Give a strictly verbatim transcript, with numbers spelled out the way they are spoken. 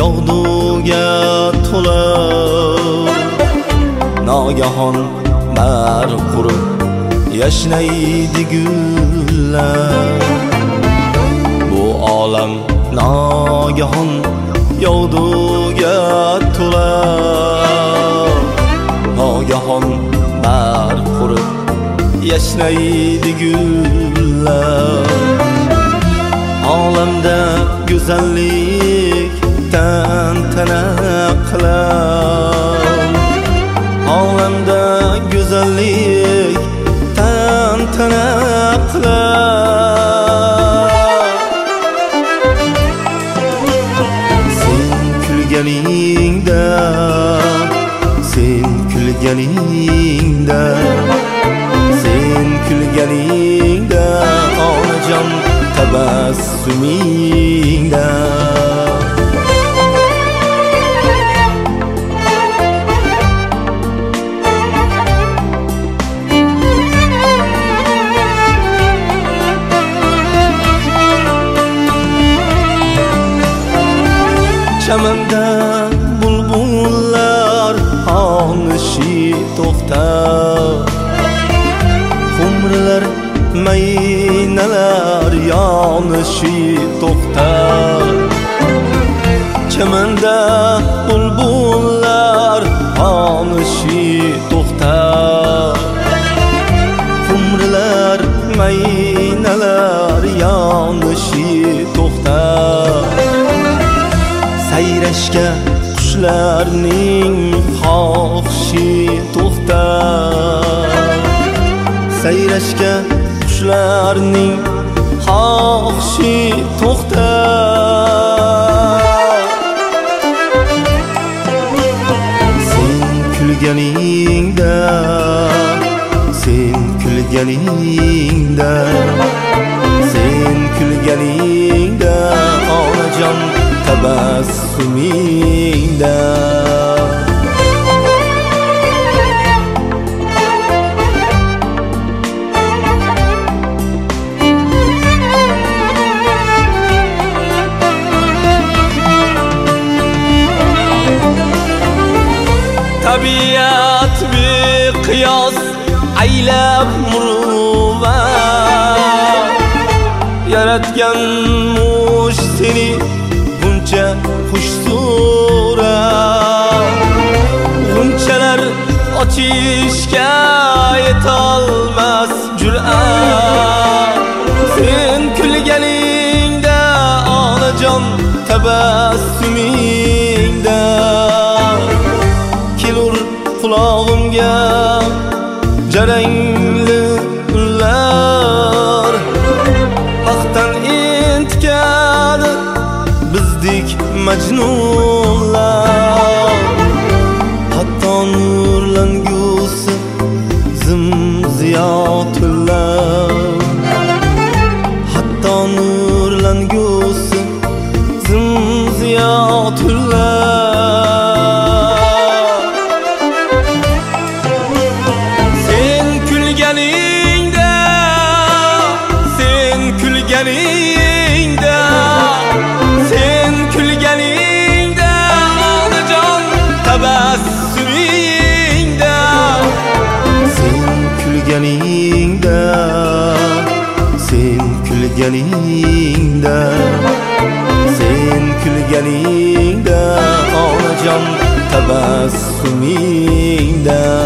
yog'duga to'lib nogahon bar qurib yashnaydi gullar. Bu olam nogahon yog'duga to'lib nogahon bar qurib yashnaydi gullar. Olamda go'zallik tantana qilar, olamda go'zallik tantana qilar. Sen kulganingda, sen kulganingda, sen kulganingda onajon tabassumingda. Chamanda bulbullar xonishi to'xtar, xumrlar maynalar yonishi to'xtar. Chamanda bulbullar xonishi to'xtar, xumrlar maynalar yonishi to'xtar. Sayrashga qushlarning xohishi to'xtar, sayrashga qushlarning xohishi to'xtar. Sen kulganingda, sen kulganingda, sen kulganingda onajon tabassumingda. Tabiat beqiyos aylab muruvvat yaratgan mush seni buncha xush surat. G'unchalar ochishga yetolmas jur'at. Sen kulganingda onajon tabassumingda. Kelur qulog'imga jarangli unlar, baxtdan entikadi bizdek majnunlar. Hatto nurlangusi zimziyotullar, hatto nurlangusi zimziyotullar. Sen kulganingda, sen kulganingda, sen kulganingda onajon tabassumingda. Sen kulganingda, sen kulganingda, sen kulganingda onajon tabassumingda.